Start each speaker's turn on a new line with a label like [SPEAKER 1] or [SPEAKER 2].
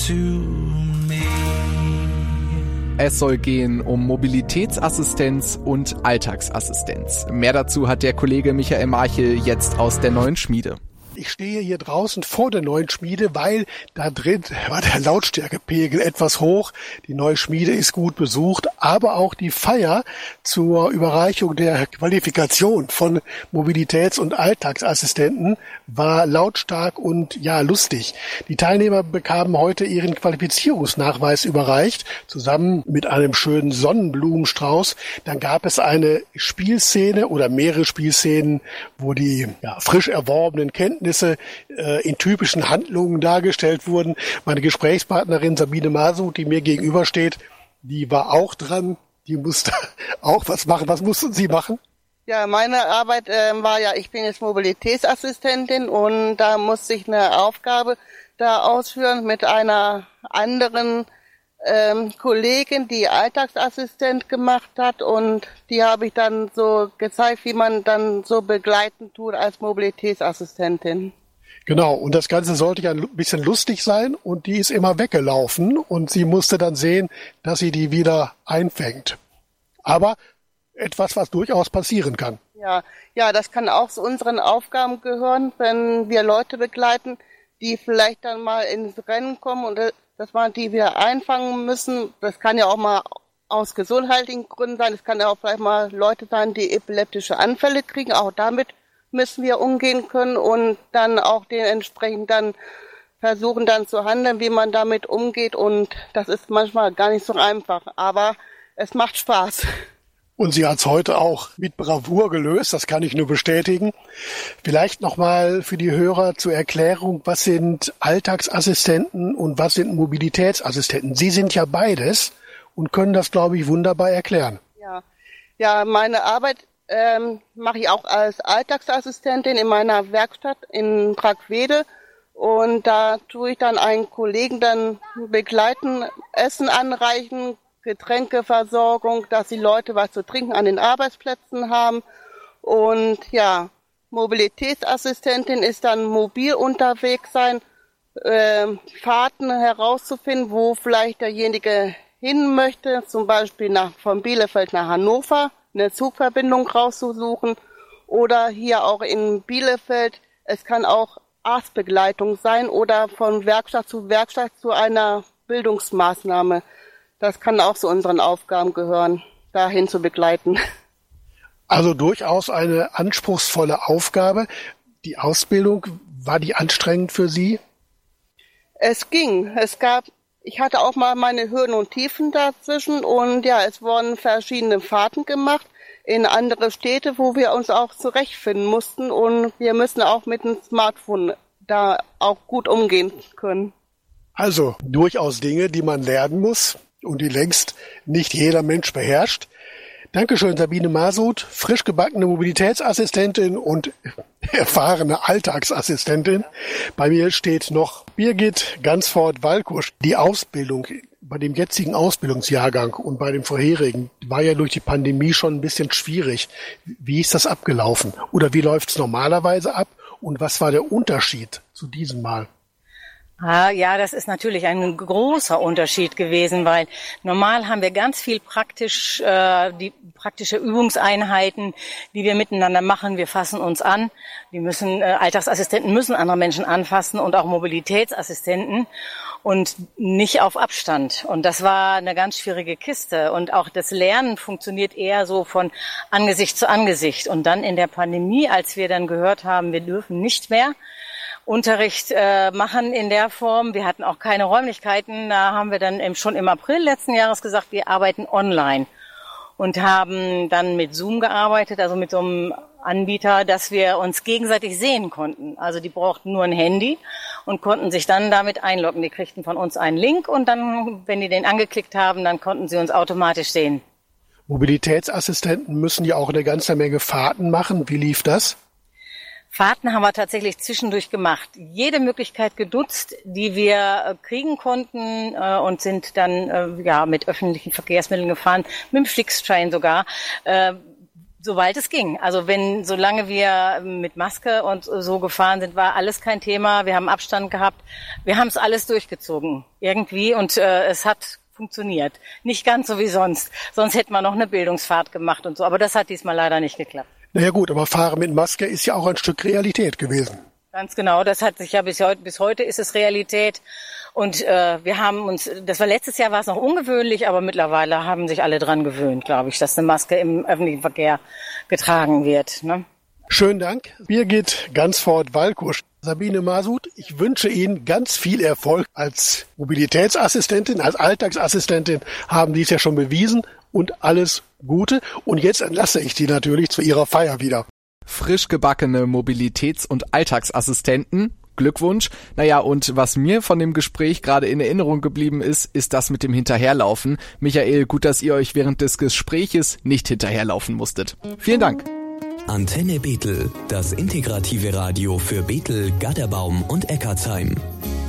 [SPEAKER 1] to me.
[SPEAKER 2] Es soll gehen um Mobilitätsassistenz und Alltagsassistenz. Mehr dazu hat der Kollege Michael Marchel jetzt aus der Neuen Schmiede.
[SPEAKER 3] Ich stehe hier draußen vor der Neuen Schmiede, weil da drin war der Lautstärkepegel etwas hoch. Die Neue Schmiede ist gut besucht, aber auch die Feier zur Überreichung der Qualifikation von Mobilitäts- und Alltagsassistenten war lautstark und ja lustig. Die Teilnehmer bekamen heute ihren Qualifizierungsnachweis überreicht, zusammen mit einem schönen Sonnenblumenstrauß. Dann gab es eine Spielszene oder mehrere Spielszenen, wo die frisch erworbenen Kenntnisse in typischen Handlungen dargestellt wurden. Meine Gesprächspartnerin Sabine Masud, die mir gegenübersteht, die war auch dran. Die musste auch was machen. Was mussten Sie machen?
[SPEAKER 4] Ja, meine Arbeit war ich bin jetzt Mobilitätsassistentin und da musste ich eine Aufgabe da ausführen mit einer anderen Kollegin, die Alltagsassistent gemacht hat, und die habe ich dann so gezeigt, wie man dann so begleitend tut als Mobilitätsassistentin.
[SPEAKER 3] Genau, und das Ganze sollte ja ein bisschen lustig sein, und die ist immer weggelaufen und sie musste dann sehen, dass sie die wieder einfängt. Aber etwas, was durchaus passieren kann.
[SPEAKER 4] Ja, das kann auch zu unseren Aufgaben gehören, wenn wir Leute begleiten, die vielleicht dann mal ins Rennen kommen und dass man die wieder einfangen müssen. Das kann ja auch mal aus gesundheitlichen Gründen sein. Es kann ja auch vielleicht mal Leute sein, die epileptische Anfälle kriegen. Auch damit müssen wir umgehen können und dann auch dementsprechend dann versuchen dann zu handeln, wie man damit umgeht. Und das ist manchmal gar nicht so einfach, aber es macht Spaß.
[SPEAKER 3] Und sie hat es heute auch mit Bravour gelöst, das kann ich nur bestätigen. Vielleicht nochmal für die Hörer zur Erklärung, was sind Alltagsassistenten und was sind Mobilitätsassistenten? Sie sind ja beides und können das, glaube ich, wunderbar erklären.
[SPEAKER 4] Ja, meine Arbeit mache ich auch als Alltagsassistentin in meiner Werkstatt in Brackwede. Und da tue ich dann einen Kollegen dann begleiten, Essen anreichen, Getränkeversorgung, dass die Leute was zu trinken an den Arbeitsplätzen haben. Und ja, Mobilitätsassistentin ist dann mobil unterwegs sein, Fahrten herauszufinden, wo vielleicht derjenige hin möchte, zum Beispiel von Bielefeld nach Hannover, eine Zugverbindung rauszusuchen, oder hier auch in Bielefeld, es kann auch Arztbegleitung sein oder von Werkstatt zu einer Bildungsmaßnahme. Das kann auch zu unseren Aufgaben gehören, dahin zu begleiten.
[SPEAKER 3] Also durchaus eine anspruchsvolle Aufgabe. Die Ausbildung, war die anstrengend für Sie?
[SPEAKER 4] Es ging. Ich hatte auch mal meine Höhen und Tiefen dazwischen, und ja, es wurden verschiedene Fahrten gemacht in andere Städte, wo wir uns auch zurechtfinden mussten, und wir müssen auch mit dem Smartphone da auch gut umgehen können.
[SPEAKER 3] Also durchaus Dinge, die man lernen muss und die längst nicht jeder Mensch beherrscht. Dankeschön, Sabine Masud, frisch gebackene Mobilitätsassistentin und erfahrene Alltagsassistentin. Bei mir steht noch Birgit Gansford-Walkusch. Die Ausbildung bei dem jetzigen Ausbildungsjahrgang und bei dem vorherigen war ja durch die Pandemie schon ein bisschen schwierig. Wie ist das abgelaufen? Oder wie läuft es normalerweise ab? Und was war der Unterschied zu diesem Mal?
[SPEAKER 5] Ja, das ist natürlich ein großer Unterschied gewesen, weil normal haben wir ganz viel die praktische Übungseinheiten, die wir miteinander machen. Wir fassen uns an. Alltagsassistenten müssen andere Menschen anfassen und auch Mobilitätsassistenten und nicht auf Abstand. Und das war eine ganz schwierige Kiste. Und auch das Lernen funktioniert eher so von Angesicht zu Angesicht. Und dann in der Pandemie, als wir dann gehört haben, wir dürfen nicht mehr Unterricht machen in der Form. Wir hatten auch keine Räumlichkeiten. Da haben wir dann schon im April letzten Jahres gesagt, wir arbeiten online und haben dann mit Zoom gearbeitet, also mit so einem Anbieter, dass wir uns gegenseitig sehen konnten. Also die brauchten nur ein Handy und konnten sich dann damit einloggen. Die kriegten von uns einen Link und dann, wenn die den angeklickt haben, dann konnten sie uns automatisch sehen.
[SPEAKER 3] Mobilitätsassistenten müssen ja auch eine ganze Menge Fahrten machen. Wie lief das?
[SPEAKER 5] Fahrten haben wir tatsächlich zwischendurch gemacht. Jede Möglichkeit genutzt, die wir kriegen konnten, und sind dann mit öffentlichen Verkehrsmitteln gefahren, mit dem Flixtrain sogar. Soweit es ging. Also solange wir mit Maske und so gefahren sind, war alles kein Thema. Wir haben Abstand gehabt. Wir haben es alles durchgezogen irgendwie und es hat funktioniert. Nicht ganz so wie sonst. Sonst hätten wir noch eine Bildungsfahrt gemacht und so. Aber das hat diesmal leider nicht geklappt.
[SPEAKER 3] Naja gut, aber Fahren mit Maske ist ja auch ein Stück Realität gewesen.
[SPEAKER 5] Ganz genau. Das hat sich ja bis heute ist es Realität. Und wir haben uns, letztes Jahr war es noch ungewöhnlich, aber mittlerweile haben sich alle dran gewöhnt, glaube ich, dass eine Maske im öffentlichen Verkehr getragen wird. Ne?
[SPEAKER 3] Schönen Dank, Birgit Gansford-Walkusch. Sabine Masud, ich wünsche Ihnen ganz viel Erfolg als Mobilitätsassistentin, als Alltagsassistentin haben Sie es ja schon bewiesen und alles Gute. Und jetzt entlasse ich Sie natürlich zu Ihrer Feier wieder.
[SPEAKER 2] Frisch gebackene Mobilitäts- und Alltagsassistenten. Glückwunsch. Naja, und was mir von dem Gespräch gerade in Erinnerung geblieben ist das mit dem Hinterherlaufen. Michael, gut, dass ihr euch während des Gespräches nicht hinterherlaufen musstet. Vielen Dank.
[SPEAKER 1] Antenne Bethel, das integrative Radio für Bethel, Gaderbaum und Eckartsheim.